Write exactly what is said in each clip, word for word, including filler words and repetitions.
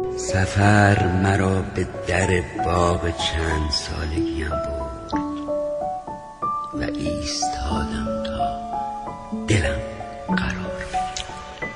سفر مرا به در باغ چند سالگیم برد و ایستادم تا دلم قرار بگیرد.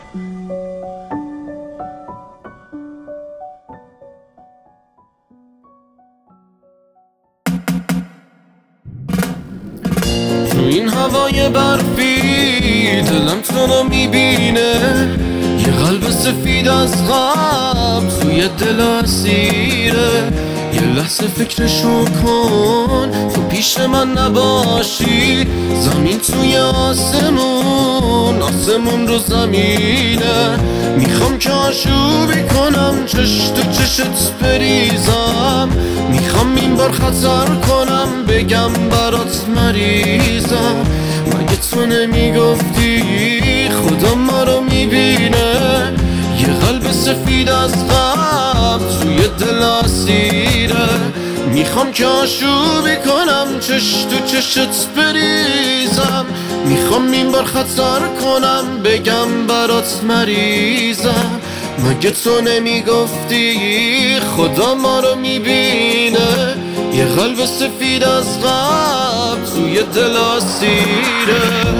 تو این هوای برفی دلم تو رو میبینه، یه قلب سفید از غم توی دل اسیره. یه لحظه فکرشو کن، تو پیش من نباشی، زمین توی آسمون، آسمون رو زمینه. میخوام که آشوبی کنم، چش تو چشت بریزم، میخوام این بار خطر کنم، بگم برات مریضم. مگه تو نمیگفتی خدا ما رو میبینه، یه قلب سفید از غم توی دل اسیره. میخوام که آشوبی کنم، چش تو چشت بریزم، میخوام این بار خطر کنم، بگم برات مریضم. مگه تو نمیگفتی خدا ما رو میبینه، یه قلب سفید از غم توی دل اسیره.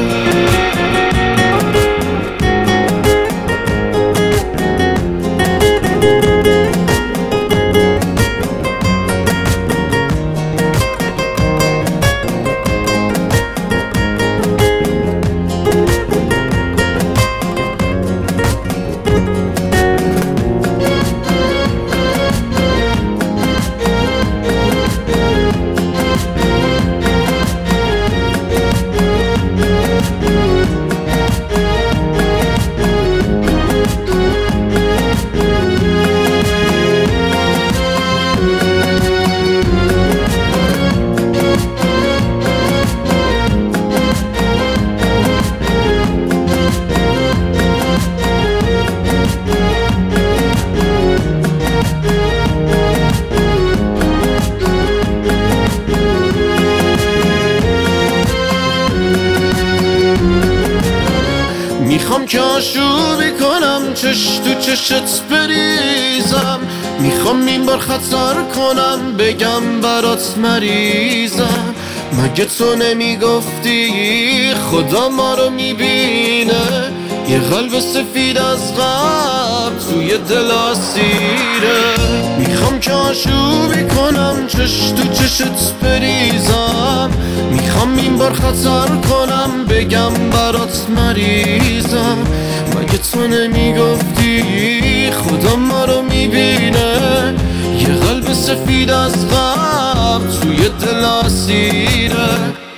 میخوام که آشوبی کنم، چش تو چشت بریزم، میخوام این بار خطر کنم، بگم برات مریضم. مگه تو نمیگفتی خدا ما رو میبینه، یه قلب سفید از غم توی دل اسیره. میخوام که آشوبی کنم، چش تو چشت بریزم، میخوام این بار خطر کنم، بگم برات مریضم. مگه تو نمیگفتی خدا ما رو میبینه، یه قلب سفید از غم توی دل اسیره.